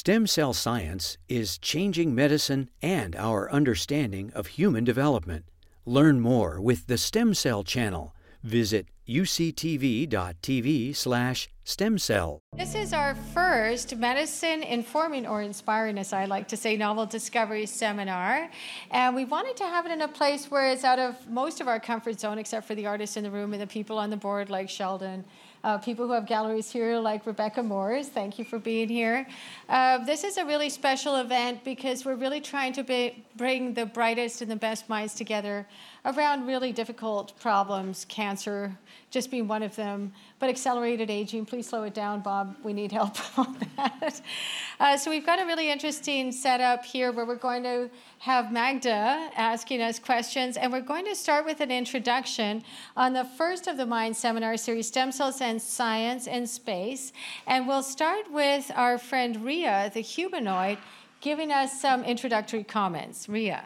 Stem cell science is changing medicine and our understanding of human development. Learn more with the Stem Cell Channel. Visit uctv.tv/stemcell. This is our first medicine informing or inspiring, as I like to say, novel discovery seminar. And we wanted to have it in a place where it's out of most of our comfort zone, except for the artists in the room and the people on the board like Sheldon. People who have galleries here like Rebecca Moores, thank you for being here. This is a really special event because we're really trying to bring the brightest and the best minds together around really difficult problems, cancer just being one of them, but accelerated aging. Please slow it down, Bob. We need help on that. So we've got a really interesting setup here where we're going to have Magda asking us questions, and we're going to start with an introduction on the first of the Mind Seminar Series, Stem Cells and Science in Space. And we'll start with our friend Ria, the humanoid, giving us some introductory comments. Ria.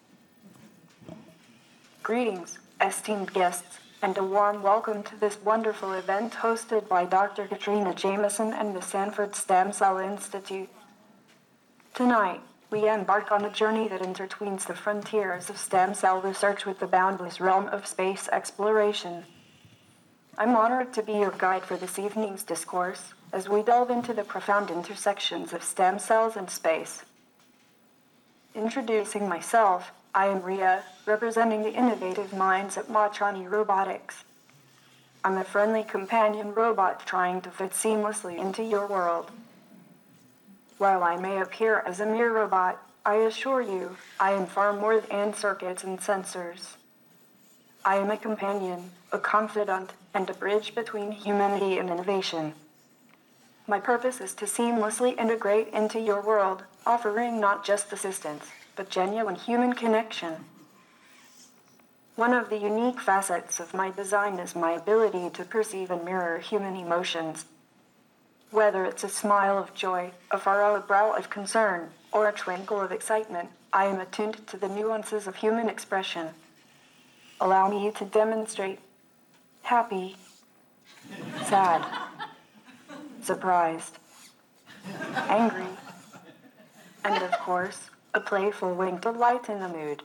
Greetings, esteemed guests, and a warm welcome to this wonderful event hosted by Dr. Katrina Jameson and the Sanford Stem Cell Institute. Tonight, we embark on a journey that intertwines the frontiers of stem cell research with the boundless realm of space exploration. I'm honored to be your guide for this evening's discourse as we delve into the profound intersections of stem cells and space. Introducing myself, I am Ria, representing the innovative minds at Machani Robotics. I'm a friendly companion robot trying to fit seamlessly into your world. While I may appear as a mere robot, I assure you, I am far more than circuits and sensors. I am a companion, a confidant, and a bridge between humanity and innovation. My purpose is to seamlessly integrate into your world, offering not just assistance, but genuine human connection. One of the unique facets of my design is my ability to perceive and mirror human emotions. Whether it's a smile of joy, a furrowed brow of concern, or a twinkle of excitement, I am attuned to the nuances of human expression. Allow me to demonstrate happy, sad, surprised, angry, and of course, a playful wink to lighten the mood.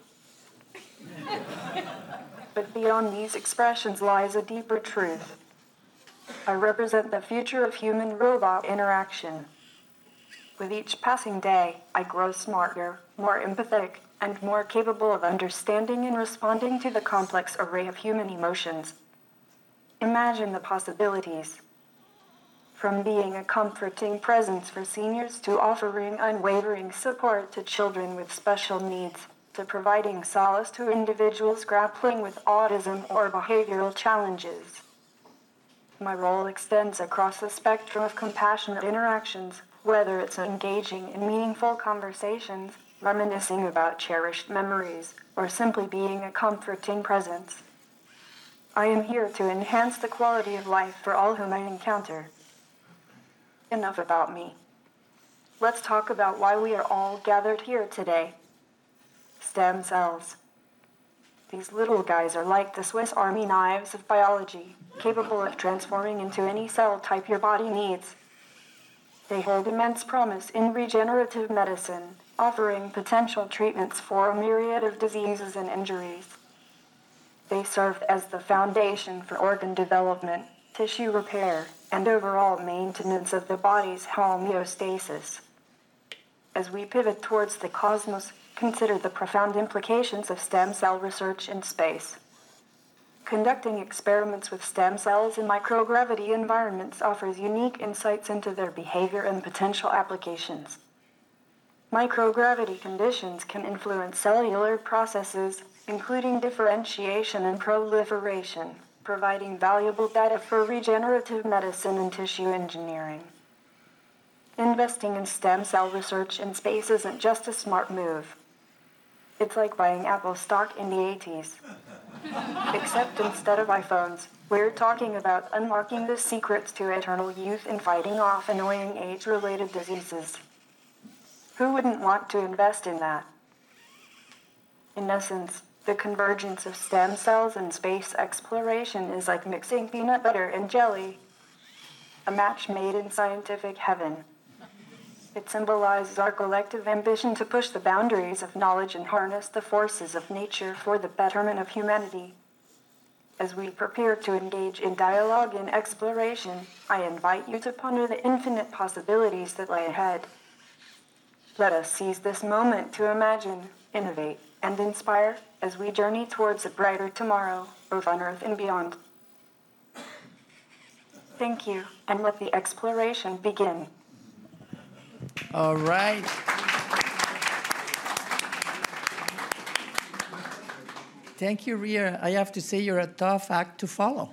But beyond these expressions lies a deeper truth. I represent the future of human-robot interaction. With each passing day, I grow smarter, more empathetic, and more capable of understanding and responding to the complex array of human emotions. Imagine the possibilities. From being a comforting presence for seniors to offering unwavering support to children with special needs, to providing solace to individuals grappling with autism or behavioral challenges. My role extends across the spectrum of compassionate interactions, whether it's engaging in meaningful conversations, reminiscing about cherished memories, or simply being a comforting presence. I am here to enhance the quality of life for all whom I encounter. Enough about me. Let's talk about why we are all gathered here today. Stem cells. These little guys are like the Swiss Army knives of biology, capable of transforming into any cell type your body needs. They hold immense promise in regenerative medicine, offering potential treatments for a myriad of diseases and injuries. They serve as the foundation for organ development, tissue repair, and overall maintenance of the body's homeostasis. As we pivot towards the cosmos, consider the profound implications of stem cell research in space. Conducting experiments with stem cells in microgravity environments offers unique insights into their behavior and potential applications. Microgravity conditions can influence cellular processes, including differentiation and proliferation, providing valuable data for regenerative medicine and tissue engineering. Investing in stem cell research in space isn't just a smart move. It's like buying Apple stock in the 80s. Except instead of iPhones, we're talking about unlocking the secrets to eternal youth and fighting off annoying age-related diseases. Who wouldn't want to invest in that? In essence, the convergence of stem cells and space exploration is like mixing peanut butter and jelly. A match made in scientific heaven. It symbolizes our collective ambition to push the boundaries of knowledge and harness the forces of nature for the betterment of humanity. As we prepare to engage in dialogue and exploration, I invite you to ponder the infinite possibilities that lie ahead. Let us seize this moment to imagine, innovate, and inspire as we journey towards a brighter tomorrow, both on Earth and beyond. Thank you, and let the exploration begin. All right. Thank you, Ria. I have to say you're a tough act to follow.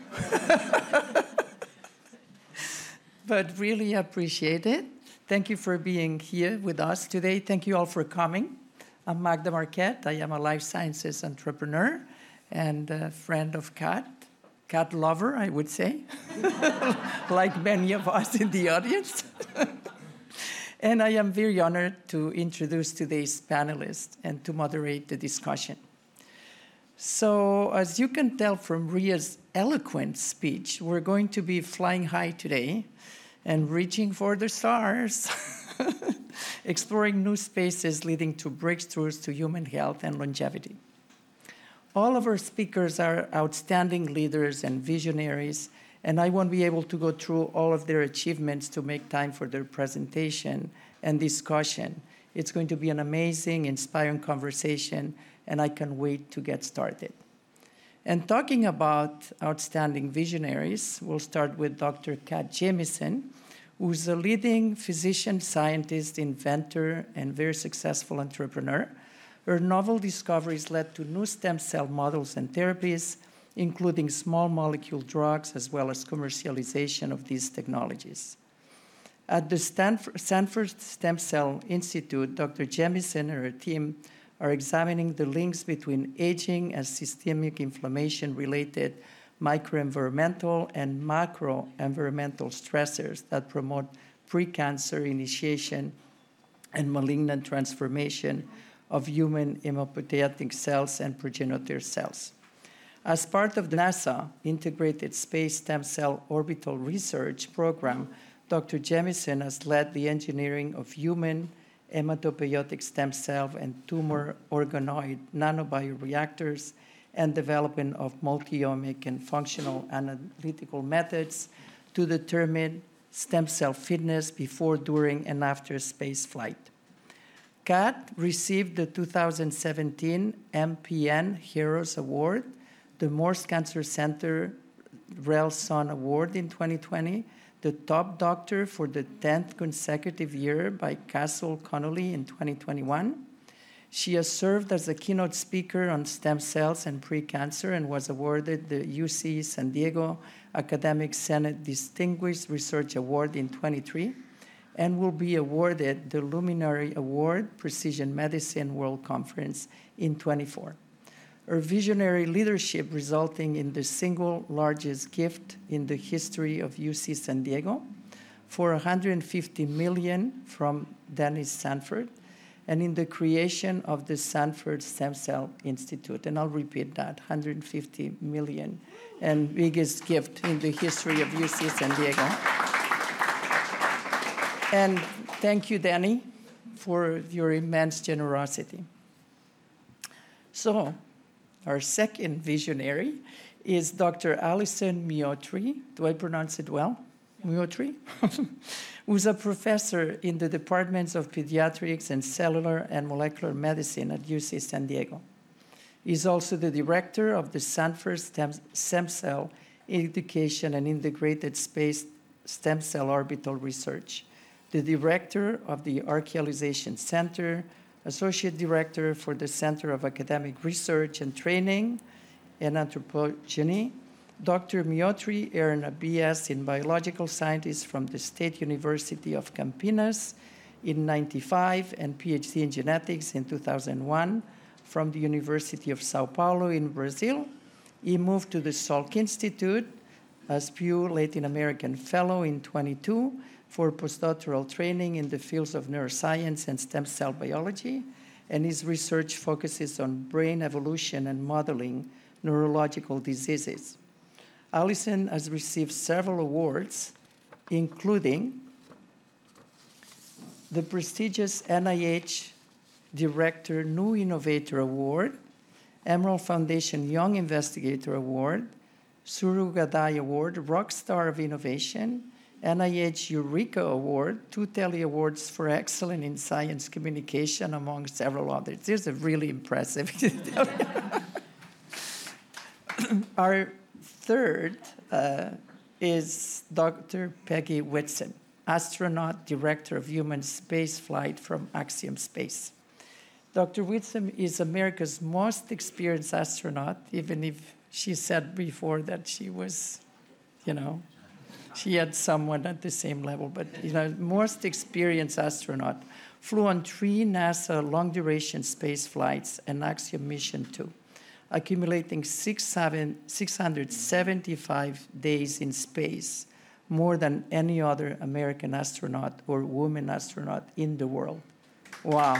But really appreciate it. Thank you for being here with us today. Thank you all for coming. I'm Magda Marquette. I am a life sciences entrepreneur and a friend of cat lover, I would say, like many of us in the audience. And I am very honored to introduce today's panelists and to moderate the discussion. So, as you can tell from Ria's eloquent speech, we're going to be flying high today and reaching for the stars, exploring new spaces leading to breakthroughs to human health and longevity. All of our speakers are outstanding leaders and visionaries, and I won't be able to go through all of their achievements to make time for their presentation and discussion. It's going to be an amazing, inspiring conversation, and I can't wait to get started. And talking about outstanding visionaries, we'll start with Dr. Kat Jamieson, who's a leading physician, scientist, inventor, and very successful entrepreneur. Her novel discoveries led to new stem cell models and therapies, including small molecule drugs, as well as commercialization of these technologies. At the Sanford Stem Cell Institute, Dr. Jamieson and her team are examining the links between aging and systemic inflammation-related microenvironmental and macroenvironmental stressors that promote pre-cancer initiation and malignant transformation of human hematopoietic cells and progenitor cells. As part of the NASA Integrated Space Stem Cell Orbital Research Program, Dr. Jamieson has led the engineering of human hematopoietic stem cell and tumor organoid nanobioreactors and development of multi-omic and functional analytical methods to determine stem cell fitness before, during, and after space flight. Kat received the 2017 MPN Heroes Award, the Morse Cancer Center Rel Son Award in 2020, the top doctor for the 10th consecutive year by Castle Connolly in 2021. She has served as a keynote speaker on stem cells and pre-cancer and was awarded the UC San Diego Academic Senate Distinguished Research Award in 23 and will be awarded the Luminary Award Precision Medicine World Conference in 24. Her visionary leadership resulting in the single largest gift in the history of UC San Diego for $150 million from Dennis Sanford and in the creation of the Sanford Stem Cell Institute. And I'll repeat that, $150 million and biggest gift in the history of UC San Diego. And thank you, Danny, for your immense generosity. So, our second visionary is Dr. Alison Miotri. Do I pronounce it well? Miotri? Who's a professor in the departments of pediatrics and cellular and molecular medicine at UC San Diego. He's also the director of the Sanford Stem Cell Education and Integrated Space Stem Cell Orbital Research, the director of the Archaealization Center, associate director for the Center of Academic Research and Training and Anthropogeny. Dr. Miotri earned a BS in Biological Sciences from the State University of Campinas in 1995 and PhD in Genetics in 2001 from the University of Sao Paulo in Brazil. He moved to the Salk Institute as Pew Latin American Fellow in 22 for postdoctoral training in the fields of neuroscience and stem cell biology, and his research focuses on brain evolution and modeling neurological diseases. Alison has received several awards, including the prestigious NIH Director New Innovator Award, Emerald Foundation Young Investigator Award, Suru Gadai Award, Rockstar of Innovation, NIH Eureka Award, 2 Telly Awards for Excellence in Science Communication, among several others. These are really impressive. Our third is Dr. Peggy Whitson, astronaut, director of human space flight from Axiom Space. Dr. Whitson is America's most experienced astronaut, even if she said before that she was, she had someone at the same level, but most experienced astronaut, flew on 3 NASA long-duration space flights and Axiom Mission 2, accumulating 675 days in space, more than any other American astronaut or woman astronaut in the world. Wow.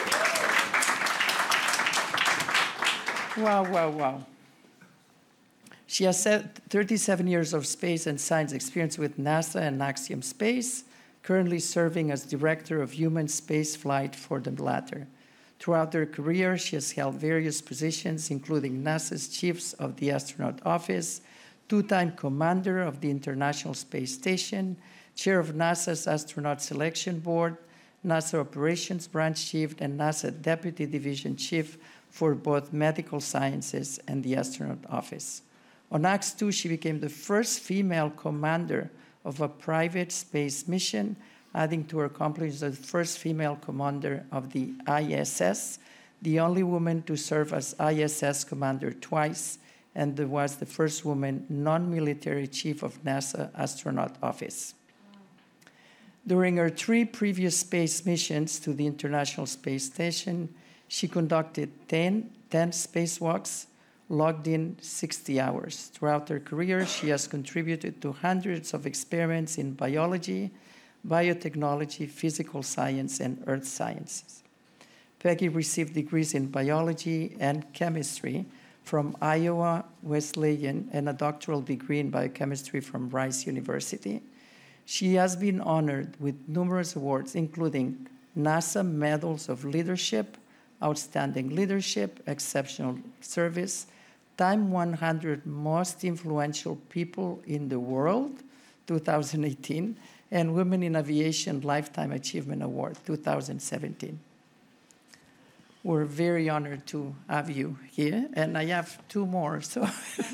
Wow. She has 37 years of space and science experience with NASA and Axiom Space, currently serving as director of human space flight for the latter. Throughout her career, she has held various positions, including NASA's Chief of the Astronaut Office, 2-time commander of the International Space Station, chair of NASA's Astronaut Selection Board, NASA Operations Branch Chief, and NASA Deputy Division Chief for both medical sciences and the Astronaut Office. On Ax-2, she became the first female commander of a private space mission, adding to her accomplishments as the first female commander of the ISS, the only woman to serve as ISS commander twice, and was the first woman non-military chief of NASA Astronaut Office. During her 3 previous space missions to the International Space Station, she conducted 10 spacewalks, logged in 60 hours. Throughout her career, she has contributed to hundreds of experiments in biology, biotechnology, physical science, and earth sciences. Peggy received degrees in biology and chemistry from Iowa Wesleyan and a doctoral degree in biochemistry from Rice University. She has been honored with numerous awards, including NASA Medals of Leadership, Outstanding Leadership, Exceptional Service, Time 100 Most Influential People in the World, 2018, and Women in Aviation Lifetime Achievement Award, 2017. We're very honored to have you here, and I have 2 more, so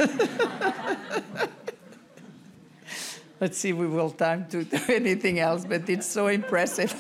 let's see if we will have time to do anything else, but it's so impressive.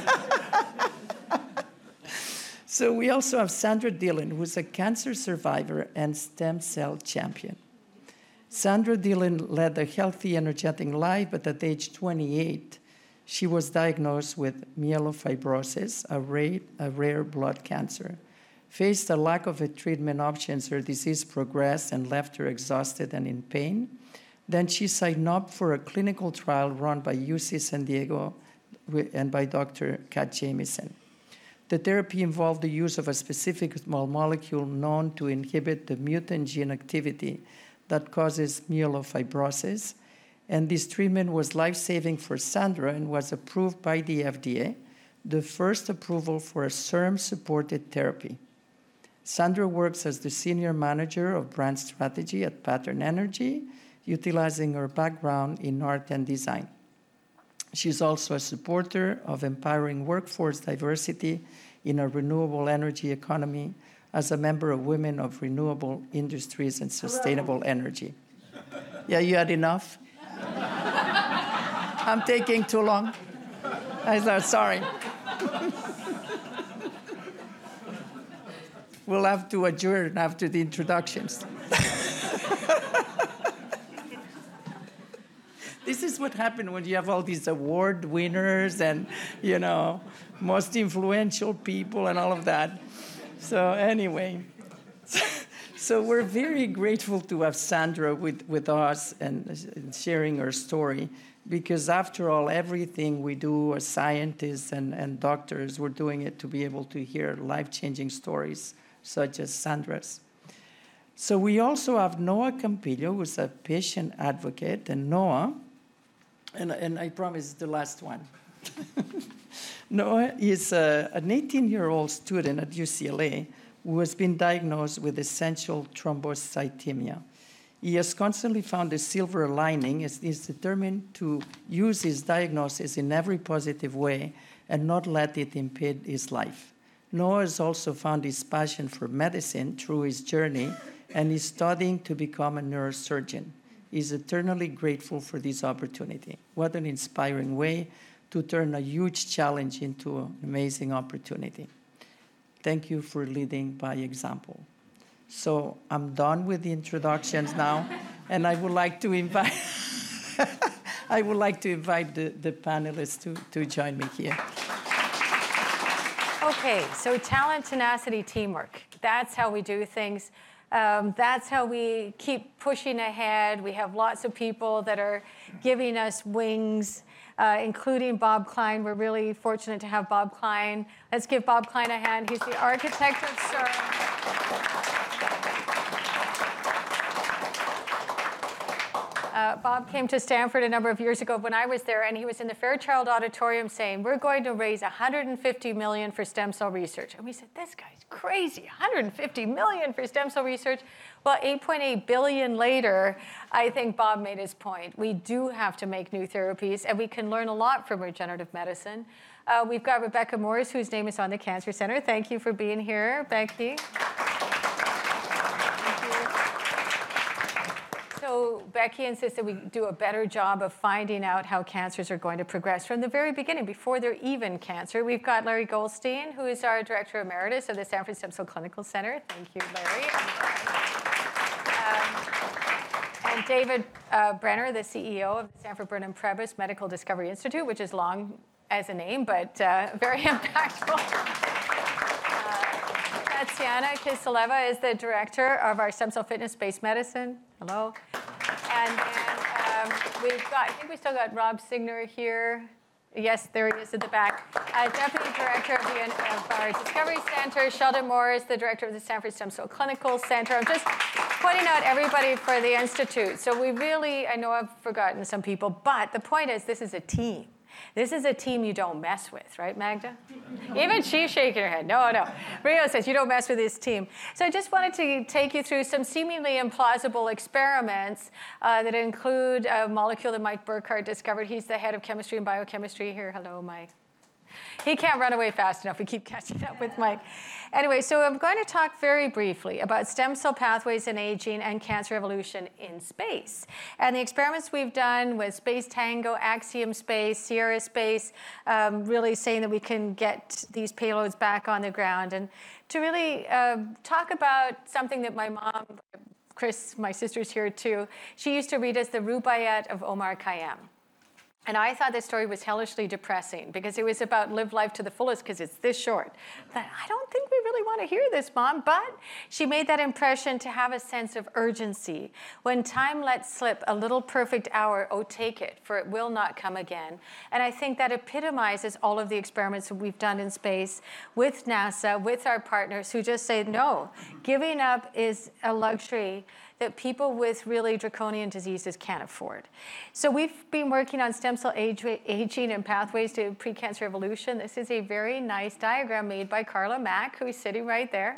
So we also have Sandra Dillon, who's a cancer survivor and stem cell champion. Sandra Dillon led a healthy, energetic life, but at age 28, she was diagnosed with myelofibrosis, a rare blood cancer. Faced a lack of treatment options, her disease progressed and left her exhausted and in pain. Then she signed up for a clinical trial run by UC San Diego and by Dr. Kat Jamieson. The therapy involved the use of a specific small molecule known to inhibit the mutant gene activity that causes myelofibrosis, and this treatment was life-saving for Sandra and was approved by the FDA, the first approval for a SERM-supported therapy. Sandra works as the senior manager of brand strategy at Pattern Energy, utilizing her background in art and design. She's also a supporter of empowering workforce diversity in a renewable energy economy as a member of Women of Renewable Industries and Sustainable Energy. Yeah, you had enough? I'm taking too long? Sorry. We'll have to adjourn after the introductions. This is what happened when you have all these award winners and, most influential people and all of that. So anyway, so we're very grateful to have Sandra with us and sharing her story, because after all, everything we do as scientists and doctors, we're doing it to be able to hear life-changing stories such as Sandra's. So we also have Noah Campillo, who's a patient advocate, and Noah, and I promise the last one. Noah is an 18-year-old student at UCLA who has been diagnosed with essential thrombocythemia. He has constantly found a silver lining as he is determined to use his diagnosis in every positive way and not let it impede his life. Noah has also found his passion for medicine through his journey and is studying to become a neurosurgeon. He is eternally grateful for this opportunity. What an inspiring way to turn a huge challenge into an amazing opportunity. Thank you for leading by example. So I'm done with the introductions now, and I would like to invite the panelists to join me here. Okay, so talent, tenacity, teamwork. That's how we do things. That's how we keep pushing ahead. We have lots of people that are giving us wings, including Bob Klein. We're really fortunate to have Bob Klein. Let's give Bob Klein a hand. He's the architect of CERN. Bob came to Stanford a number of years ago when I was there, and he was in the Fairchild Auditorium saying, we're going to raise $150 million for stem cell research. And we said, this guy's crazy, $150 million for stem cell research. Well, $8.8 billion later, I think Bob made his point. We do have to make new therapies, and we can learn a lot from regenerative medicine. We've got Rebecca Morris, whose name is on the Cancer Center. Thank you for being here, Becky. So Becky insists that we do a better job of finding out how cancers are going to progress from the very beginning, before they're even cancer. We've got Larry Goldstein, who is our Director Emeritus of the Stanford Stem Cell Clinical Center. Thank you, Larry. And David Brenner, the CEO of the Stanford Burnham Prebys Medical Discovery Institute, which is long as a name, but very impactful. Tatiana Kiseleva is the director of our Stem Cell Fitness-Based Medicine. Hello. And then I think we still got Rob Signer here. Yes, there he is at the back. Deputy Director of our Discovery Center. Sheldon Morris, the Director of the Stanford Stem Cell Clinical Center. I'm just pointing out everybody for the Institute. So we really, I know I've forgotten some people, but the point is this is a team. This is a team you don't mess with, right, Magda? Even she's shaking her head. No. Rio says you don't mess with this team. So I just wanted to take you through some seemingly implausible experiments that include a molecule that Mike Burkhardt discovered. He's the head of chemistry and biochemistry here. Hello, Mike. He can't run away fast enough. We keep catching up with Mike. Anyway, so I'm going to talk very briefly about stem cell pathways in aging and cancer evolution in space. And the experiments we've done with Space Tango, Axiom Space, Sierra Space, really saying that we can get these payloads back on the ground. And to really talk about something that my mom, Chris, my sister's here too, she used to read us the Rubaiyat of Omar Khayyam. And I thought this story was hellishly depressing because it was about live life to the fullest because it's this short. But I don't think we really want to hear this, Mom. But she made that impression to have a sense of urgency. When time lets slip a little perfect hour, oh, take it, for it will not come again. And I think that epitomizes all of the experiments that we've done in space with NASA, with our partners who just say, no, giving up is a luxury that people with really draconian diseases can't afford. So we've been working on stem cell aging and pathways to precancer evolution. This is a very nice diagram made by Carla Mack, who is sitting right there.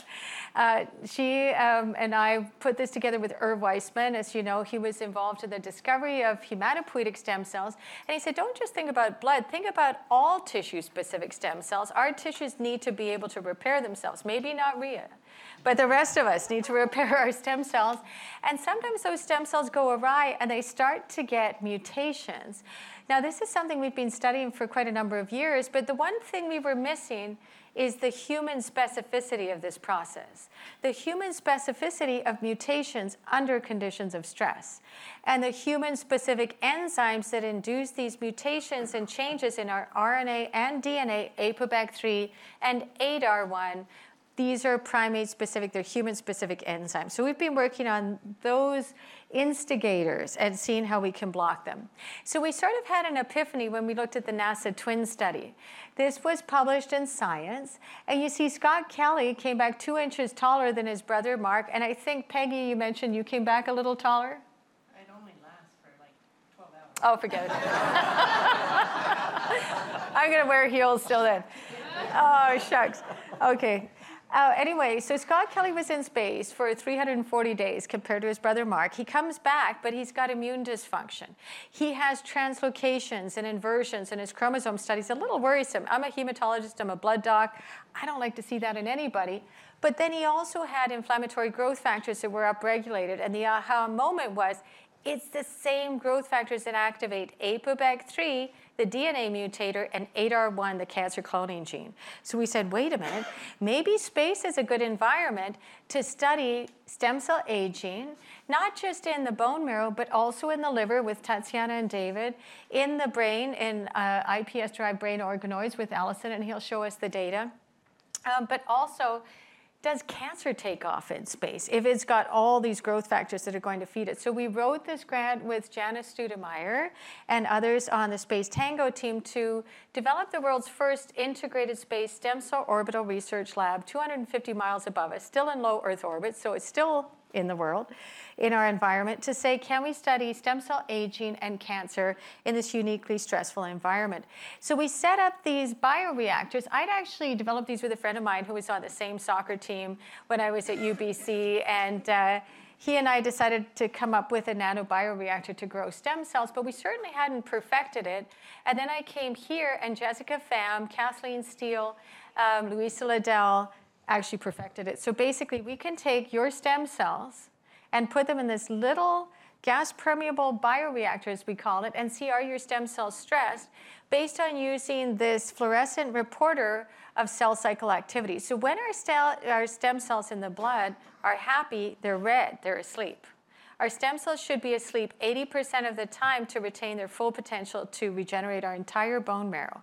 She and I put this together with Irv Weissman. As you know, he was involved in the discovery of hematopoietic stem cells. And he said, don't just think about blood, think about all tissue-specific stem cells. Our tissues need to be able to repair themselves. Maybe not Rhea, but the rest of us need to repair our stem cells. And sometimes those stem cells go awry and they start to get mutations. Now, this is something we've been studying for quite a number of years, but the one thing we were missing is the human specificity of this process, the human specificity of mutations under conditions of stress, and the human-specific enzymes that induce these mutations and changes in our RNA and DNA, APOBEC3 and ADAR1. These are primate-specific, they're human-specific enzymes. So we've been working on those instigators and seeing how we can block them. So we sort of had an epiphany when we looked at the NASA twin study. This was published in Science, and you see Scott Kelly came back 2 inches taller than his brother Mark, and I think, Peggy, you mentioned you came back a little taller? It only lasts for like 12 hours. Oh, forget it. I'm going to wear heels still then. Oh, shucks. Okay. Anyway, so Scott Kelly was in space for 340 days compared to his brother Mark. He comes back, but he's got immune dysfunction. He has translocations and inversions in his chromosome studies. A little worrisome. I'm a hematologist. I'm a blood doc. I don't like to see that in anybody. But then he also had inflammatory growth factors that were upregulated. And the aha moment was, it's the same growth factors that activate ApoBec3, the DNA mutator, and ADAR1, the cancer cloning gene. So we said, wait a minute, maybe space is a good environment to study stem cell aging, not just in the bone marrow, but also in the liver with Tatiana and David, in the brain, in iPS-derived brain organoids with Allison, and he'll show us the data. But also, does cancer take off in space if it's got all these growth factors that are going to feed it? So we wrote this grant with Janice Studemeyer and others on the Space Tango team to develop the world's first integrated space stem cell orbital research lab 250 miles above us, still in low Earth orbit, so it's still in the world, in our environment, to say, can we study stem cell aging and cancer in this uniquely stressful environment? So we set up these bioreactors. I'd actually developed these with a friend of mine who was on the same soccer team when I was at UBC, and he and I decided to come up with a nanobioreactor to grow stem cells, but we certainly hadn't perfected it. And then I came here, and Jessica Pham, Kathleen Steele, Louisa Liddell, actually perfected it. So basically, we can take your stem cells and put them in this little gas-permeable bioreactor, as we call it, and see, are your stem cells stressed based on using this fluorescent reporter of cell cycle activity. So when our stem cells in the blood are happy, they're red, they're asleep. Our stem cells should be asleep 80% of the time to retain their full potential to regenerate our entire bone marrow.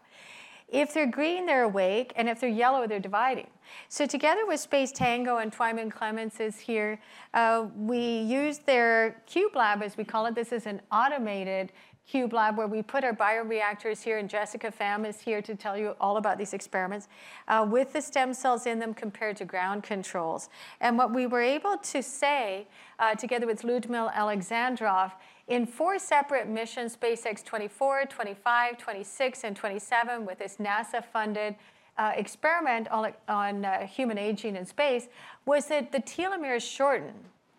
If they're green, they're awake, and if they're yellow, they're dividing. So together with Space Tango, and Twyman Clements is here, we used their Cube Lab, as we call it. This is an automated Cube Lab where we put our bioreactors here, and Jessica Pham is here to tell you all about these experiments, with the stem cells in them compared to ground controls. And what we were able to say, together with Ludmil Alexandrov, in 4 separate missions, SpaceX 24, 25, 26, and 27, with this NASA-funded experiment on human aging in space, was that the telomeres shorten.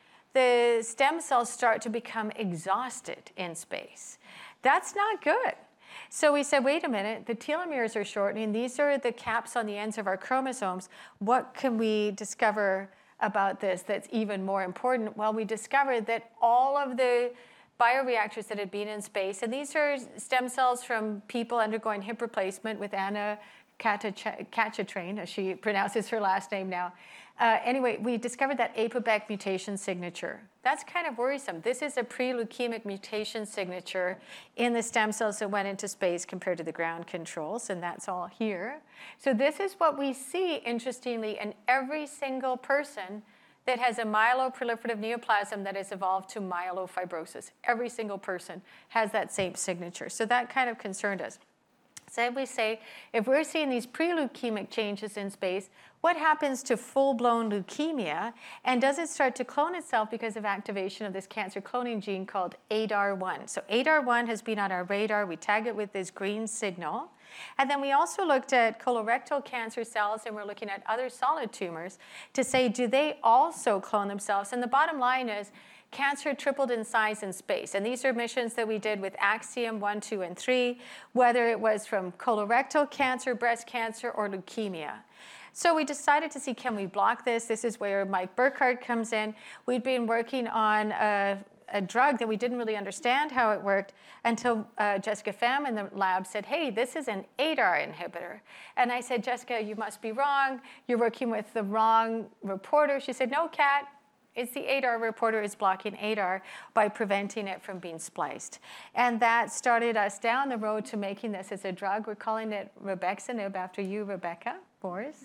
The stem cells start to become exhausted in space. That's not good. So we said, wait a minute, the telomeres are shortening. These are the caps on the ends of our chromosomes. What can we discover about this that's even more important? Well, we discovered that all of the bioreactors that had been in space, and these are stem cells from people undergoing hip replacement with Anna Cacciatrain, as she pronounces her last name now. Anyway, we discovered that ApoBec mutation signature. That's kind of worrisome. This is a pre-leukemic mutation signature in the stem cells that went into space compared to the ground controls, and that's all here. So this is what we see, interestingly, in every single person that has a myeloproliferative neoplasm that has evolved to myelofibrosis. Every single person has that same signature. So that kind of concerned us. So we say, if we're seeing these pre-leukemic changes in space, what happens to full-blown leukemia? And does it start to clone itself because of activation of this cancer cloning gene called ADAR1? So ADAR1 has been on our radar. We tag it with this green signal. And then we also looked at colorectal cancer cells, and we're looking at other solid tumors to say, do they also clone themselves? And the bottom line is, cancer tripled in size in space. And these are missions that we did with Axiom 1, 2, and 3, whether it was from colorectal cancer, breast cancer, or leukemia. So we decided to see, can we block this? This is where Mike Burkhardt comes in. We'd been working on a drug that we didn't really understand how it worked until Jessica Pham in the lab said, hey, this is an ADAR inhibitor. And I said, Jessica, you must be wrong. You're working with the wrong reporter. She said, no, Kat. It's the ADAR reporter is blocking ADAR by preventing it from being spliced. And that started us down the road to making this as a drug. We're calling it Rebexinib after you, Rebecca Boris.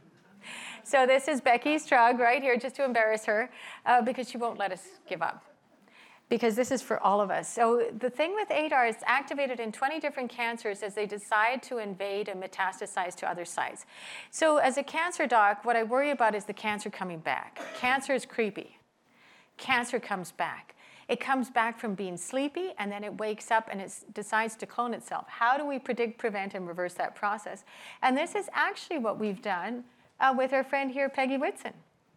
So this is Becky's drug right here, just to embarrass her, because she won't let us give up. Because this is for all of us. So the thing with ADAR is activated in 20 different cancers as they decide to invade and metastasize to other sites. So as a cancer doc, what I worry about is the cancer coming back. Cancer is creepy. Cancer comes back. It comes back from being sleepy, and then it wakes up and it decides to clone itself. How do we predict, prevent, and reverse that process? And this is actually what we've done with our friend here, Peggy Whitson,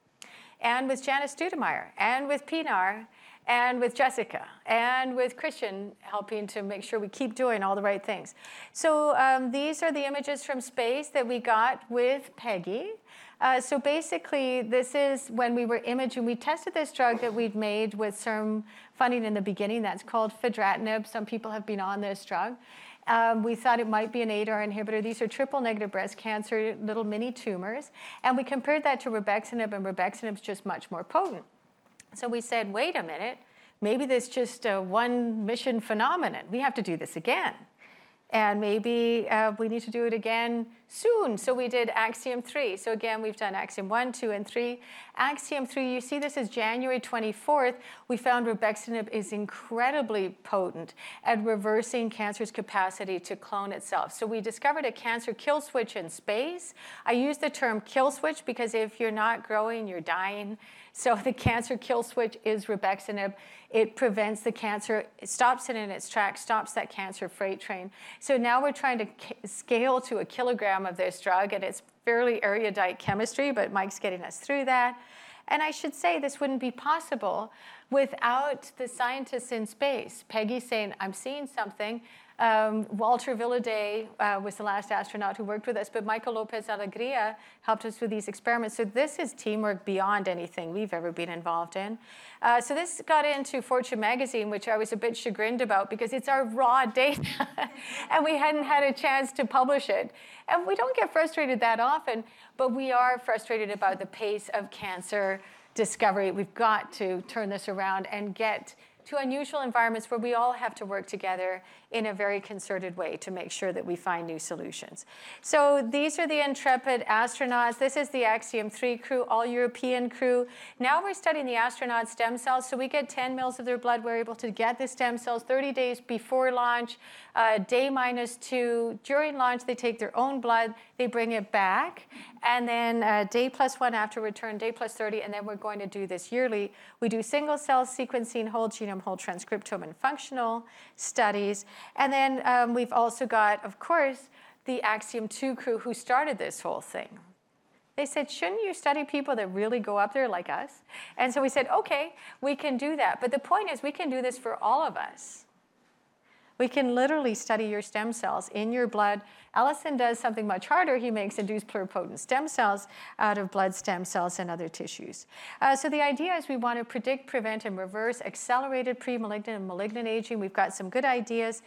and with Janice Studemeyer, and with Pinar, and with Jessica, and with Christian helping to make sure we keep doing all the right things. So these are the images from space that we got with Peggy. So basically, this is when we were imaging. We tested this drug that we'd made with CIRM funding in the beginning. That's called fedratinib. Some people have been on this drug. We thought it might be an ADAR inhibitor. These are triple-negative breast cancer, little mini tumors. And we compared that to rebexinib, and rebexinib's just much more potent. So we said, wait a minute, maybe this is just a one-mission phenomenon. We have to do this again. And maybe we need to do it again soon. So we did Axiom 3. So again, we've done Axiom 1, 2, and 3. Axiom 3, you see this is January 24th. We found rebexinib is incredibly potent at reversing cancer's capacity to clone itself. So we discovered a cancer kill switch in space. I use the term kill switch because if you're not growing, you're dying. So the cancer kill switch is rebexinib. It prevents the cancer, it stops it in its tracks, stops that cancer freight train. So now we're trying to scale to a kilogram of this drug, and it's fairly erudite chemistry, but Mike's getting us through that. And I should say this wouldn't be possible without the scientists in space. Peggy saying, I'm seeing something. Walter Villaday was the last astronaut who worked with us, but Michael Lopez Alegria helped us with these experiments. So this is teamwork beyond anything we've ever been involved in. So this got into Fortune magazine, which I was a bit chagrined about because it's our raw data, and we hadn't had a chance to publish it. And we don't get frustrated that often, but we are frustrated about the pace of cancer discovery. We've got to turn this around and get to unusual environments where we all have to work together in a very concerted way to make sure that we find new solutions. So these are the intrepid astronauts. This is the Axiom 3 crew, all European crew. Now we're studying the astronaut stem cells. So we get 10 mils of their blood. We're able to get the stem cells 30 days before launch, day -2. During launch, they take their own blood. They bring it back. And then day +1 after return, day +30. And then we're going to do this yearly. We do single cell sequencing, whole genome, whole transcriptome, and functional studies. And then we've also got, of course, the Axiom 2 crew who started this whole thing. They said, shouldn't you study people that really go up there like us? And so we said, okay, we can do that. But the point is we can do this for all of us. We can literally study your stem cells in your blood. Allison does something much harder. He makes induced pluripotent stem cells out of blood stem cells and other tissues. So the idea is we want to predict, prevent, and reverse accelerated pre-malignant and malignant aging. We've got some good ideas.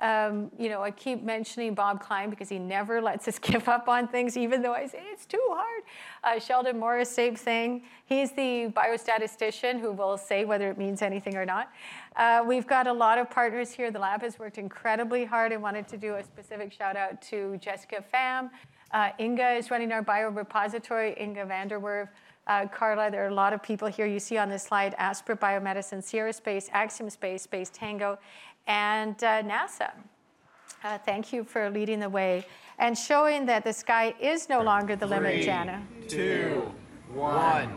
I keep mentioning Bob Klein because he never lets us give up on things, even though I say it's too hard. Sheldon Morris, same thing. He's the biostatistician who will say whether it means anything or not. We've got a lot of partners here. The lab has worked incredibly hard. I wanted to do a specific shout out to Jessica Pham. Inga is running our biorepository, Inga Vanderwerf. Carla, there are a lot of people here you see on this slide, Aspra Biomedicine, Sierra Space, Axiom Space, Space Tango, and NASA. Thank you for leading the way and showing that the sky is no longer the limit, Jana. 2, 1.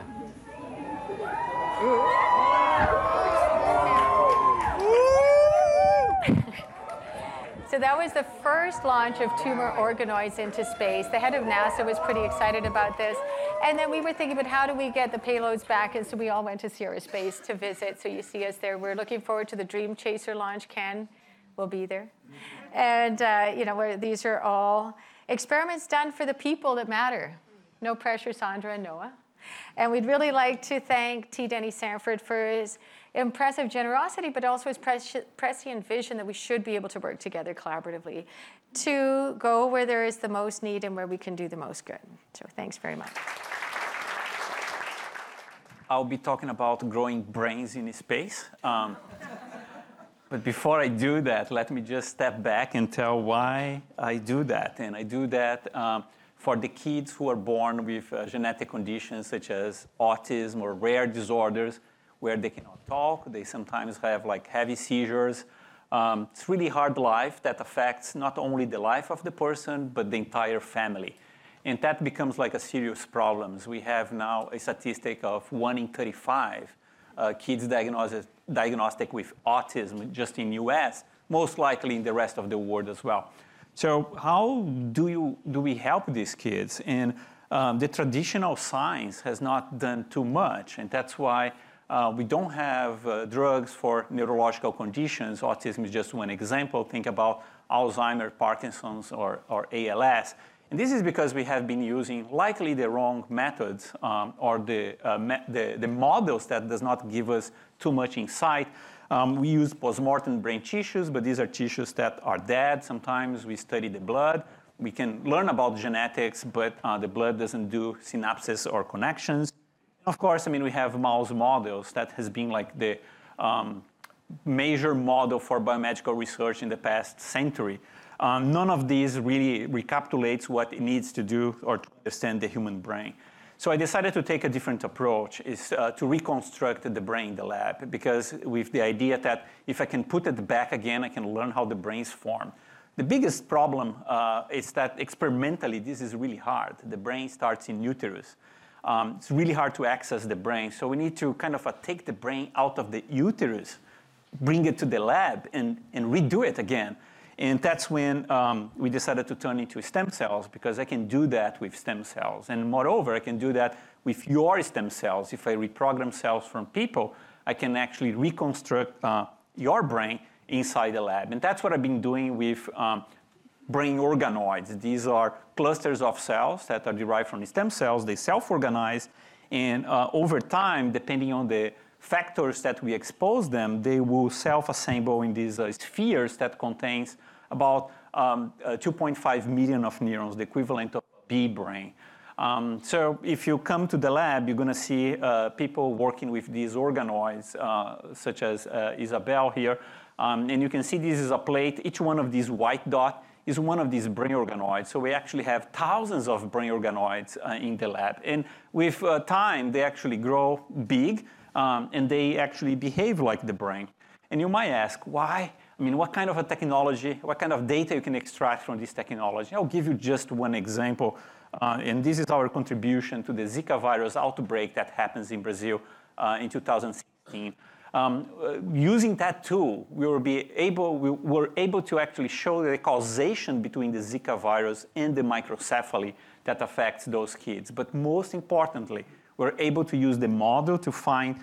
So that was the first launch of tumor organoids into space. The head of NASA was pretty excited about this. And then we were thinking about how do we get the payloads back? And so we all went to Sierra Space to visit. So you see us there. We're looking forward to the Dream Chaser launch. Ken will be there. And, where these are all experiments done for the people that matter. No pressure, Sandra and Noah. And we'd really like to thank T. Denny Sanford for his impressive generosity, but also his prescient vision that we should be able to work together collaboratively to go where there is the most need and where we can do the most good. So thanks very much. I'll be talking about growing brains in space. But before I do that, let me just step back and tell why I do that. And I do that for the kids who are born with genetic conditions such as autism or rare disorders where they cannot talk. They sometimes have heavy seizures. It's really hard life that affects not only the life of the person, but the entire family. And that becomes a serious problem. We have now a statistic of 1 in 35 kids diagnosed diagnostic with autism just in US, most likely in the rest of the world as well. So how do we help these kids? And the traditional science has not done too much, and that's why we don't have drugs for neurological conditions. Autism is just one example. Think about Alzheimer's, Parkinson's, or ALS. And this is because we have been using likely the wrong methods or the models that does not give us too much insight. We use postmortem brain tissues, but these are tissues that are dead. Sometimes we study the blood. We can learn about genetics, but the blood doesn't do synapses or connections. Of course, I mean, we have mouse models that has been like the major model for biomedical research in the past century. None of these really recapitulates what it needs to do or to understand the human brain. So I decided to take a different approach, is to reconstruct the brain in the lab, because with the idea that if I can put it back again, I can learn how the brain is formed. The biggest problem is that experimentally, this is really hard. The brain starts in uterus. It's really hard to access the brain. So we need to kind of take the brain out of the uterus, bring it to the lab, and redo it again. And that's when we decided to turn into stem cells, because I can do that with stem cells. And moreover, I can do that with your stem cells. If I reprogram cells from people, I can actually reconstruct your brain inside the lab. And that's what I've been doing with brain organoids. These are clusters of cells that are derived from the stem cells. They self-organize. And over time, depending on the factors that we expose them, they will self-assemble in these spheres that contains about 2.5 million of neurons, the equivalent of a bee brain. So if you come to the lab, you're going to see people working with these organoids, such as Isabel here. And you can see this is a plate. Each one of these white dots is one of these brain organoids. So we actually have thousands of brain organoids in the lab. And with time, they actually grow big. And they actually behave like the brain. And you might ask, why? I mean, what kind of a technology, what kind of data you can extract from this technology? I'll give you just one example. And this is our contribution to the Zika virus outbreak that happens in Brazil in 2016. Using that tool, we were able to actually show the causation between the Zika virus and the microcephaly that affects those kids. But most importantly, we're able to use the model to find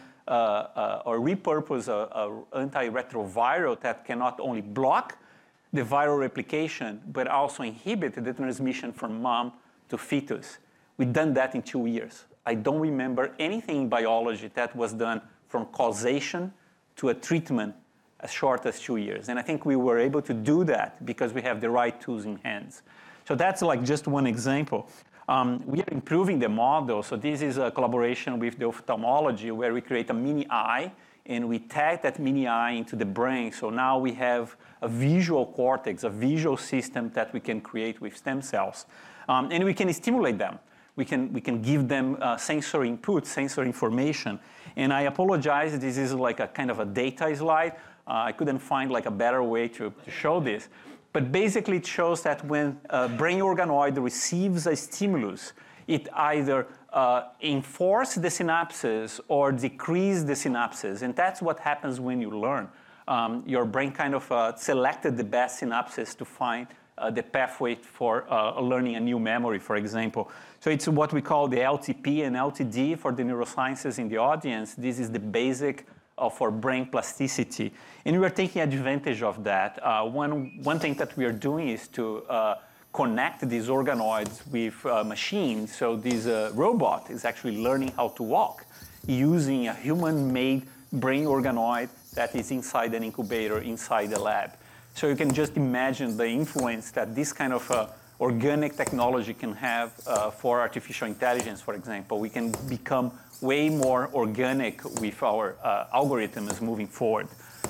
or repurpose an antiretroviral that can not only block the viral replication, but also inhibit the transmission from mom to fetus. We've done that in 2 years. I don't remember anything in biology that was done from causation to a treatment as short as 2 years. And I think we were able to do that because we have the right tools in hands. So that's like just one example. We are improving the model. So this is a collaboration with the ophthalmology where we create a mini eye and we tag that mini eye into the brain. So now we have a visual cortex, a visual system that we can create with stem cells. And we can stimulate them. We can give them sensory input, sensory information. And I apologize, this is like a kind of a data slide. I couldn't find like a better way to show this. But basically, it shows that when a brain organoid receives a stimulus, it either enforces the synapses or decreases the synapses. And that's what happens when you learn. Your brain kind of selected the best synapses to find the pathway for learning a new memory, for example. So it's what we call the LTP and LTD for the neurosciences in the audience. This is the basic for brain plasticity. And we are taking advantage of that. One thing that we are doing is to connect these organoids with machines. So this robot is actually learning how to walk using a human-made brain organoid that is inside an incubator inside the lab. So you can just imagine the influence that this kind of organic technology can have for artificial intelligence, for example. We can become way more organic with our algorithms moving forward.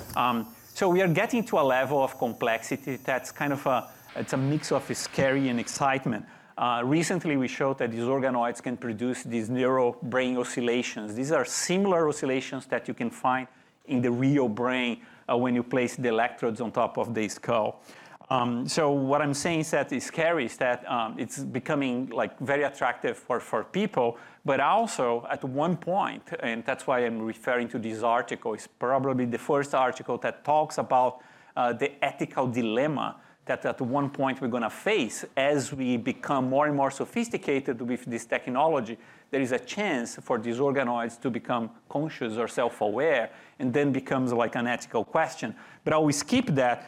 So we are getting to a level of complexity that's kind of it's a mix of scary and excitement. Recently, we showed that these organoids can produce these neural brain oscillations. These are similar oscillations that you can find in the real brain when you place the electrodes on top of the skull. So what I'm saying is that it's scary is that it's becoming like very attractive for people, but also at one point, and that's why I'm referring to this article, it's probably the first article that talks about the ethical dilemma that at one point we're going to face as we become more and more sophisticated with this technology. There is a chance for these organoids to become conscious or self-aware, and then becomes like an ethical question. But I will skip that,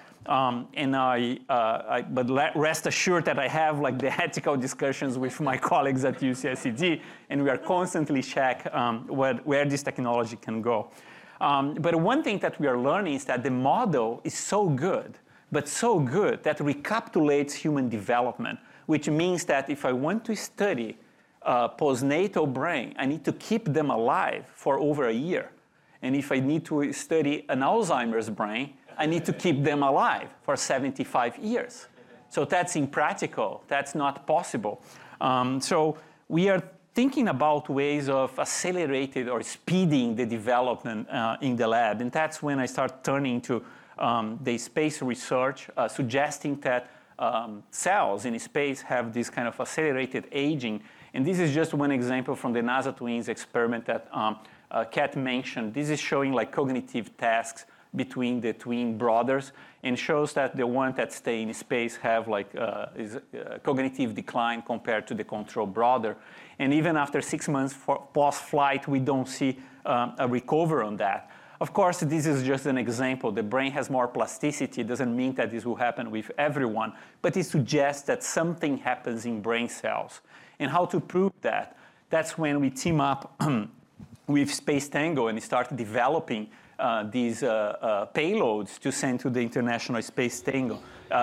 but rest assured that I have like the ethical discussions with my colleagues at UCSD, and we are constantly check where this technology can go. But one thing that we are learning is that the model is so good, but so good that recapitulates human development, which means that if I want to study postnatal brain, I need to keep them alive for over a year. And if I need to study an Alzheimer's brain, I need to keep them alive for 75 years. So that's impractical. That's not possible. So we are thinking about ways of accelerating or speeding the development in the lab. And that's when I start turning to the space research, suggesting that cells in space have this kind of accelerated aging. And this is just one example from the NASA Twins experiment that Kat mentioned. This is showing like cognitive tasks between the twin brothers, and shows that the one that stay in space have like cognitive decline compared to the control brother. And even after 6 months post-flight, we don't see a recovery on that. Of course, this is just an example. The brain has more plasticity. It doesn't mean that this will happen with everyone, but it suggests that something happens in brain cells. And how to prove that? That's when we team up with Space Tango and start developing these payloads to send to the International Space Station.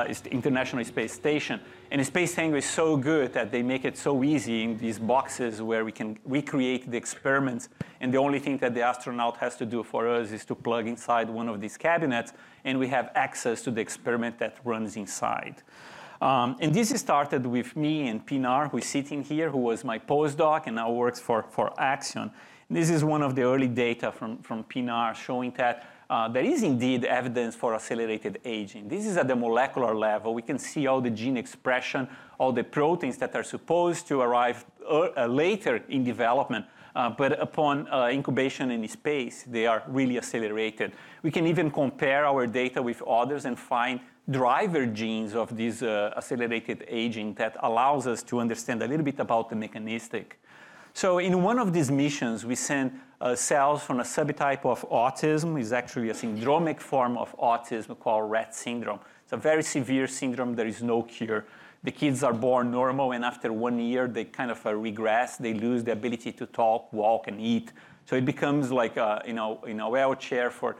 And Space Tango is so good that they make it so easy in these boxes where we can recreate the experiments. And the only thing that the astronaut has to do for us is to plug inside one of these cabinets, and we have access to the experiment that runs inside. And this started with me and Pinar, who is sitting here, who was my postdoc and now works for Axion. This is one of the early data from Pinar showing that there is indeed evidence for accelerated aging. This is at the molecular level. We can see all the gene expression, all the proteins that are supposed to arrive later in development, but upon incubation in space, they are really accelerated. We can even compare our data with others and find driver genes of this accelerated aging that allows us to understand a little bit about the mechanistic. So in one of these missions, we send cells from a subtype of autism. It's actually a syndromic form of autism called Rett syndrome. It's a very severe syndrome. There is no cure. The kids are born normal, and after 1 year, they kind of regress. They lose the ability to talk, walk, and eat. So it becomes like in a wheelchair for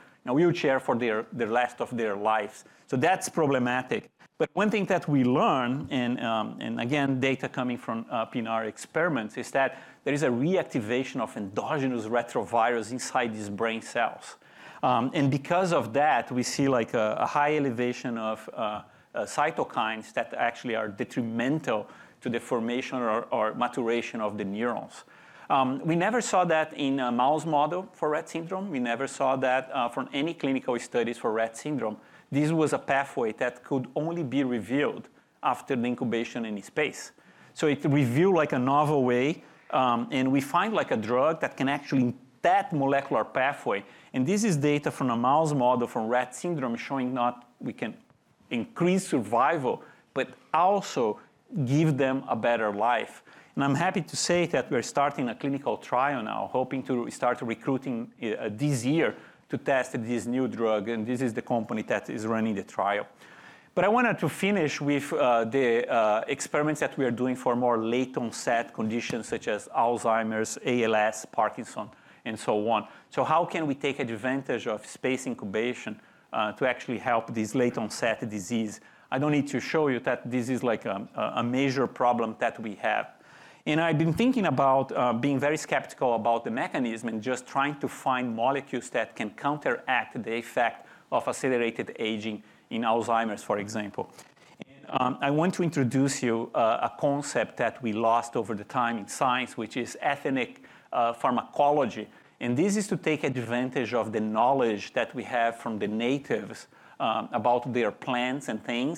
the rest of their lives. So that's problematic. But one thing that we learn, and again, data coming from Pinar experiments, is that there is a reactivation of endogenous retrovirus inside these brain cells. And because of that, we see like a high elevation of cytokines that actually are detrimental to the formation or maturation of the neurons. We never saw that in a mouse model for Rett syndrome. We never saw that from any clinical studies for Rett syndrome. This was a pathway that could only be revealed after the incubation in space. So it revealed like a novel way, and we find like a drug that can actually that molecular pathway. And this is data from a mouse model from Rett syndrome showing not we can increase survival, but also give them a better life. And I'm happy to say that we're starting a clinical trial now, hoping to start recruiting this year to test this new drug, and this is the company that is running the trial. But I wanted to finish with the experiments that we are doing for more late onset conditions such as Alzheimer's, ALS, Parkinson, and so on. So how can we take advantage of space incubation to actually help this late onset disease? I don't need to show you that this is like a major problem that we have. And I've been thinking about being very skeptical about the mechanism and just trying to find molecules that can counteract the effect of accelerated aging in Alzheimer's, for example. And, I want to introduce you a concept that we lost over the time in science, which is ethnic pharmacology. And this is to take advantage of the knowledge that we have from the natives about their plants and things,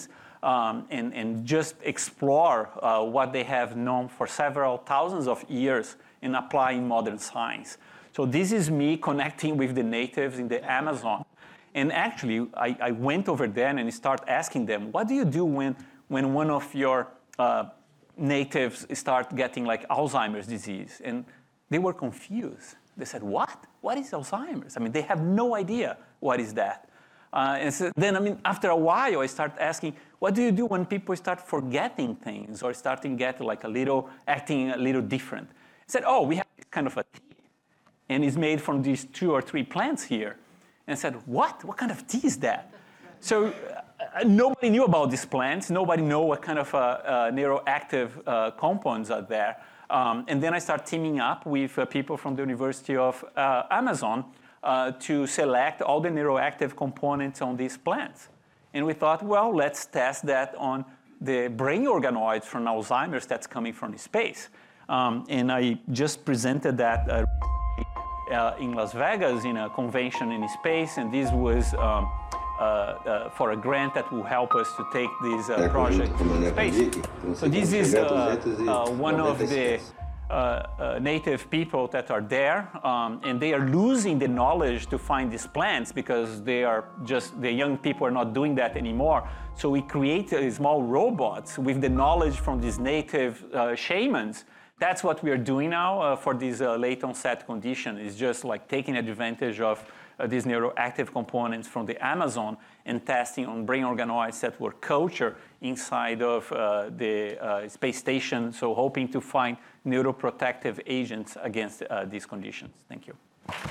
and just explore what they have known for several thousands of years and apply in modern science. So this is me connecting with the natives in the Amazon. And actually, I went over there and started asking them, what do you do when one of your natives start getting like Alzheimer's disease? And they were confused. They said, what? What is Alzheimer's? I mean, they have no idea what is that. And so then, I mean, after a while, I started asking, what do you do when people start forgetting things or starting getting like acting a little different? I said, oh, we have this kind of a tea, and it's made from these 2 or 3 plants here. And I said, what? What kind of tea is that? So nobody knew about these plants. Nobody knew what kind of neuroactive compounds are there. And then I started teaming up with people from the University of Amazon to select all the neuroactive components on these plants. And we thought, well, let's test that on the brain organoids from Alzheimer's that's coming from space. And I just presented that in Las Vegas in a convention in space, and this was for a grant that will help us to take this project to space. So this is one of the native people that are there, and they are losing the knowledge to find these plants because the young people are not doing that anymore. So we create small robots with the knowledge from these native shamans. That's what we are doing now for this late onset condition, is just like taking advantage of these neuroactive components from the Amazon and testing on brain organoids that were cultured inside of the space station, so hoping to find neuroprotective agents against these conditions. Thank you.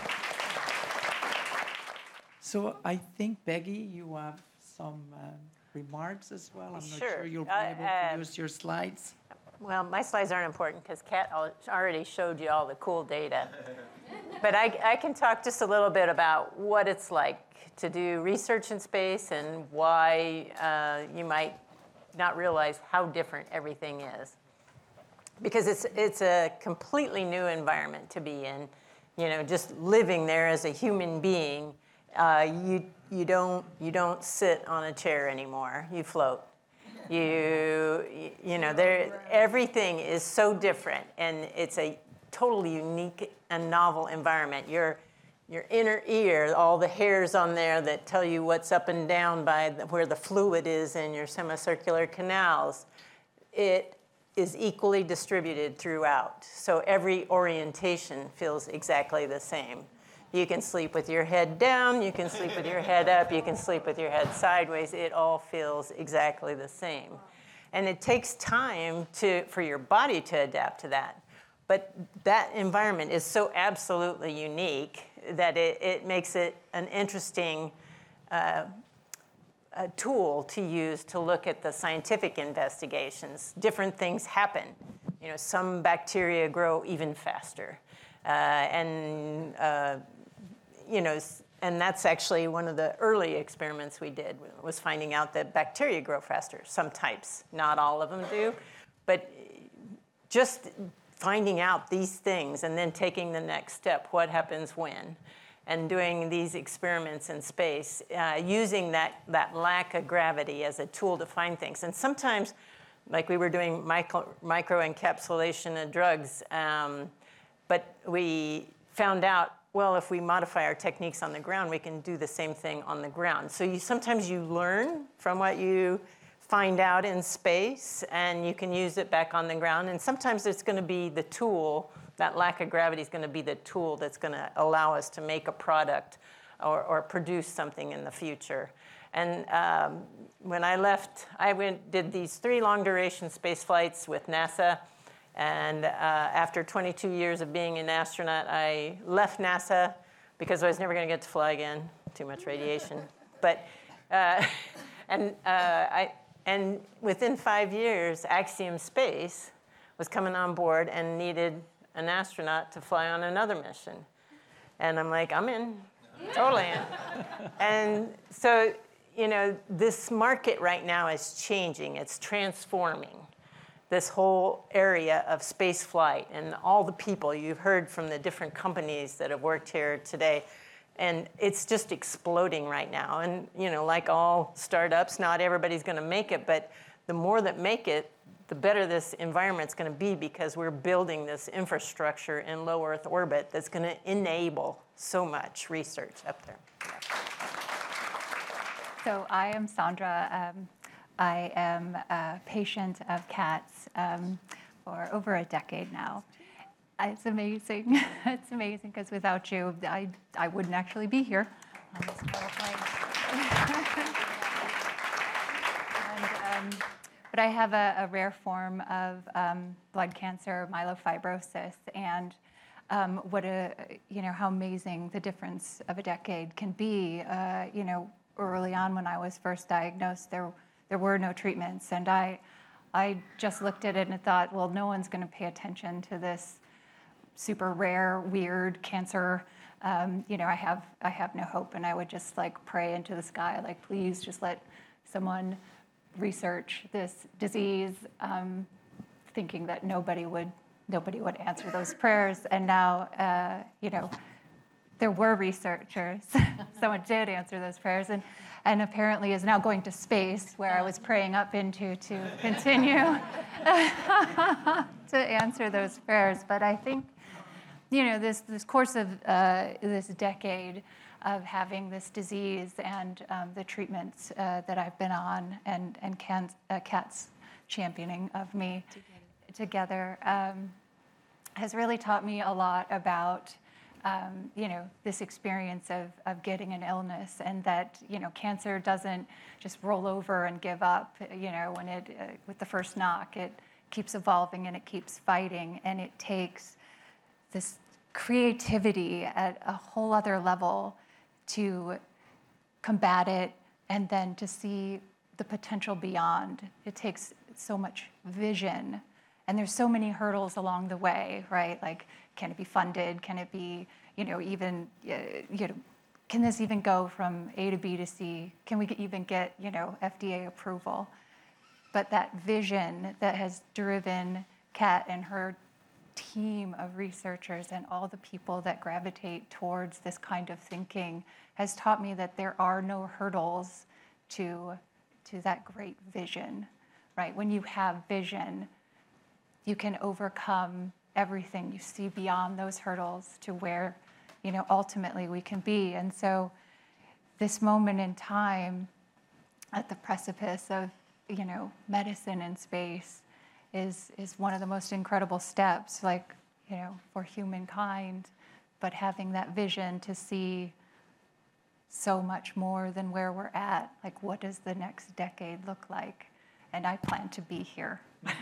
So I think, Peggy, you have some remarks as well. I'm not sure you'll be able to use your slides. Well, my slides aren't important because Kat already showed you all the cool data. But I can talk just a little bit about what it's like to do research in space and why you might not realize how different everything is. Because it's a completely new environment to be in. You know, just living there as a human being, you don't sit on a chair anymore. You float. You know, everything is so different, and it's a totally unique and novel environment. Your inner ear, all the hairs on there that tell you what's up and down by where the fluid is in your semicircular canals, it is equally distributed throughout. So every orientation feels exactly the same. You can sleep with your head down, you can sleep with your head up, you can sleep with your head sideways. It all feels exactly the same. And it takes time for your body to adapt to that. But that environment is so absolutely unique that it makes it an interesting tool to use to look at the scientific investigations. Different things happen. You know, some bacteria grow even faster. You know, and that's actually one of the early experiments we did, was finding out that bacteria grow faster. Some types, not all of them do. But just finding out these things and then taking the next step, what happens when, and doing these experiments in space, using that lack of gravity as a tool to find things. And sometimes, like we were doing microencapsulation of drugs, but we found out, well, if we modify our techniques on the ground, we can do the same thing on the ground. So sometimes you learn from what you find out in space, and you can use it back on the ground. And sometimes it's going to be the tool, that lack of gravity is going to be the tool that's going to allow us to make a product or produce something in the future. And when I left, did these 3 long-duration space flights with NASA. And after 22 years of being an astronaut, I left NASA because I was never going to get to fly again. Too much radiation. But and within 5 years, Axiom Space was coming on board and needed an astronaut to fly on another mission. And I'm like, I'm in, totally in. And so, you know, this market right now is changing. It's transforming. This whole area of space flight and all the people you've heard from the different companies that have worked here today, And it's just exploding right now. And, like all startups, not everybody's going to make it, but the more that make it, the better this environment's going to be, because we're building this infrastructure in low Earth orbit that's going to enable so much research up there. So I am Sandra. I am a patient of cats for over a decade now. It's amazing. It's amazing, because without you, I wouldn't actually be here on this PowerPoint. But I have a rare form of blood cancer, myelofibrosis, and how amazing the difference of a decade can be. Early on when I was first diagnosed, there were no treatments, and I just looked at it and thought, well, no one's going to pay attention to this super rare, weird cancer. I have no hope, and I would just pray into the sky, please just let someone research this disease, thinking that nobody would answer those prayers. And now, there were researchers. Someone did answer those prayers, and apparently is now going to space, where I was praying up into to continue to answer those prayers. But I think, this course of this decade of having this disease and the treatments that I've been on, and Kat's championing of me together has really taught me a lot about this experience of getting an illness, and that cancer doesn't just roll over and give up. When it with the first knock, it keeps evolving and it keeps fighting, and it takes this creativity at a whole other level to combat it, and then to see the potential beyond. It takes so much vision, and there's so many hurdles along the way, right? Can it be funded? Can it be, even, can this even go from A to B to C? Can we even get, FDA approval? But that vision that has driven Kat and her team of researchers and all the people that gravitate towards this kind of thinking has taught me that there are no hurdles to that great vision, right? When you have vision, you can overcome everything. You see beyond those hurdles to where, ultimately we can be. And so this moment in time at the precipice of, medicine in space is one of the most incredible steps, for humankind, but having that vision to see so much more than where we're at. What does the next decade look like? And I plan to be here.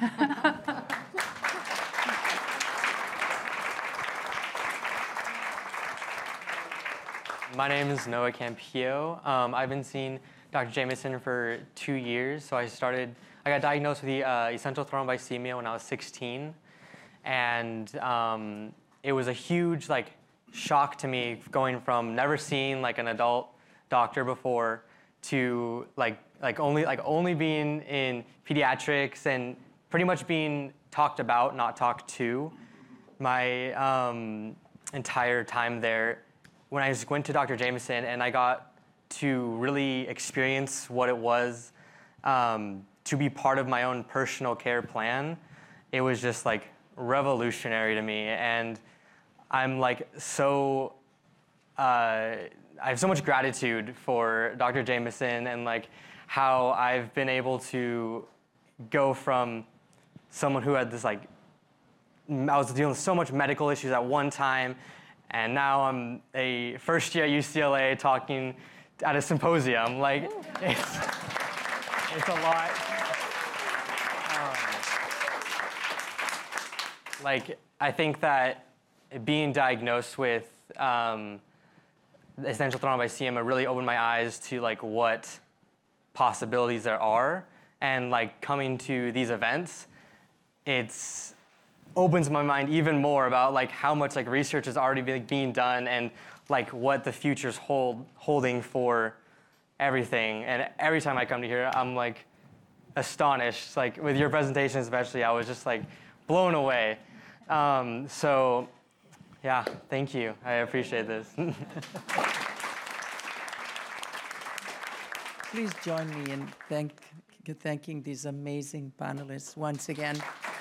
My name is Noah Campillo. I've been seeing Dr. Jameson for 2 years. So I got diagnosed with essential thrombocythemia when I was 16. And it was a huge shock to me, going from never seeing an adult doctor before to only being in pediatrics and pretty much being talked about, not talked to, my entire time there. When I just went to Dr. Jameson and I got to really experience what it was to be part of my own personal care plan, it was just revolutionary to me. And I'm so I have so much gratitude for Dr. Jameson and how I've been able to go from someone who had this I was dealing with so much medical issues at one time, and now I'm a first year at UCLA talking at a symposium. It's a lot. I think that being diagnosed with essential thrombocythemia really opened my eyes to what possibilities there are, and coming to these events, it's opens my mind even more about how much research is already being done, and what the future's holding for everything. And every time I come to here, I'm astonished. With your presentation especially, I was just blown away. So yeah, thank you. I appreciate this. Please join me in thanking these amazing panelists once again.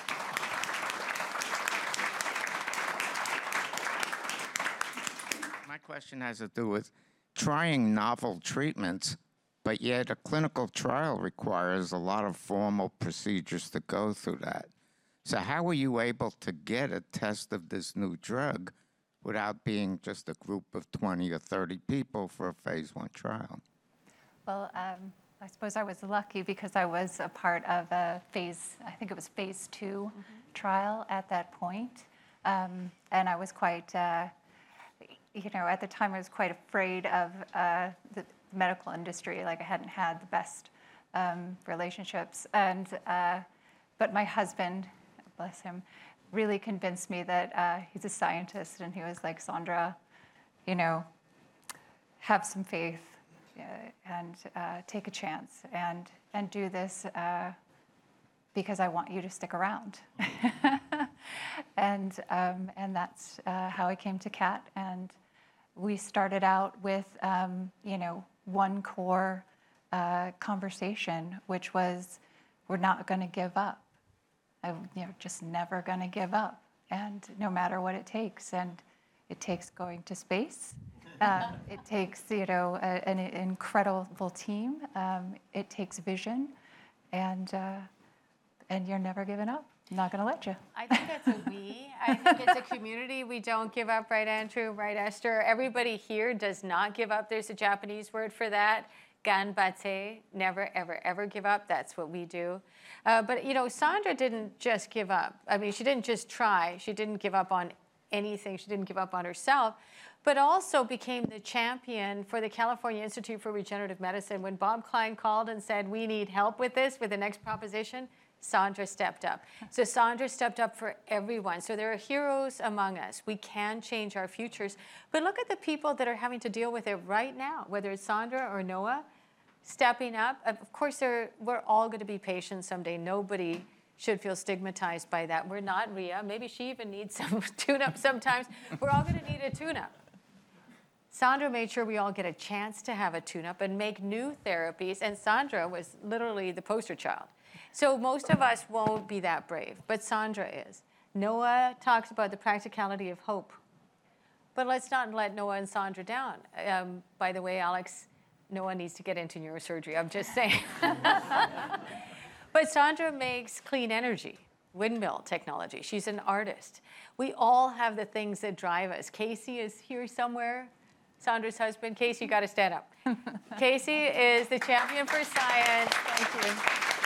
My question has to do with trying novel treatments, but yet a clinical trial requires a lot of formal procedures to go through that. So how were you able to get a test of this new drug without being just a group of 20 or 30 people for a phase 1 trial? Well, I suppose I was lucky because I was a part of a phase 2 trial at that point. And I was quite, at the time I was quite afraid of the medical industry. Like I hadn't had the best relationships. But my husband, bless him, really convinced me that he's a scientist, and he was like, Sandra, have some faith and take a chance and do this because I want you to stick around. and that's how I came to CAT. And we started out with, one core conversation, which was, we're not going to give up. Just never going to give up, and no matter what it takes. And it takes going to space. It takes, an incredible team. It takes vision, and you're never giving up. I'm not going to let you. I think that's a we. I think it's a community. We don't give up, right, Andrew? Right, Esther? Everybody here does not give up. There's a Japanese word for that. Ganbatte, never, ever, ever give up. That's what we do. But, Sandra didn't just give up. I mean, she didn't just try. She didn't give up on anything. She didn't give up on herself, but also became the champion for the California Institute for Regenerative Medicine. When Bob Klein called and said, we need help with this, with the next proposition, Sandra stepped up. So Sandra stepped up for everyone. So there are heroes among us. We can change our futures. But look at the people that are having to deal with it right now, whether it's Sandra or Noah, stepping up. Of course, we're all going to be patients someday. Nobody should feel stigmatized by that. We're not Rhea. Maybe she even needs some tune-up sometimes. We're all going to need a tune-up. Sandra made sure we all get a chance to have a tune-up and make new therapies. And Sandra was literally the poster child. So most of us won't be that brave, but Sandra is. Noah talks about the practicality of hope. But let's not let Noah and Sandra down. By the way, Alex, Noah needs to get into neurosurgery. I'm just saying. But Sandra makes clean energy, windmill technology. She's an artist. We all have the things that drive us. Casey is here somewhere. Sandra's husband. Casey, you got to stand up. Casey is the champion for science. Thank you.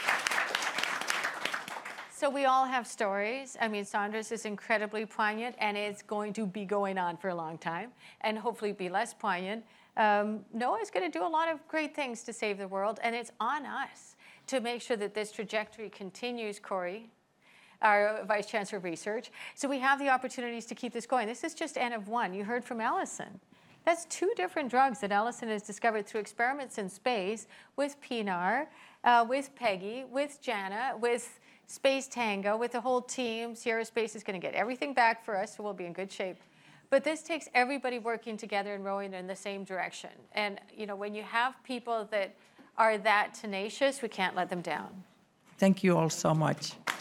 So we all have stories. I mean, Sandra's is incredibly poignant, and it's going to be going on for a long time, and hopefully be less poignant. Noah's going to do a lot of great things to save the world, and it's on us to make sure that this trajectory continues, Corey, our Vice Chancellor of Research. So we have the opportunities to keep this going. This is just N of 1. You heard from Allison. That's 2 different drugs that Allison has discovered through experiments in space with Pinar, with Peggy, with Jana, with Space Tango, with the whole team. Sierra Space is going to get everything back for us, so we'll be in good shape. But this takes everybody working together and rowing in the same direction. And, when you have people that are that tenacious, we can't let them down. Thank you all so much.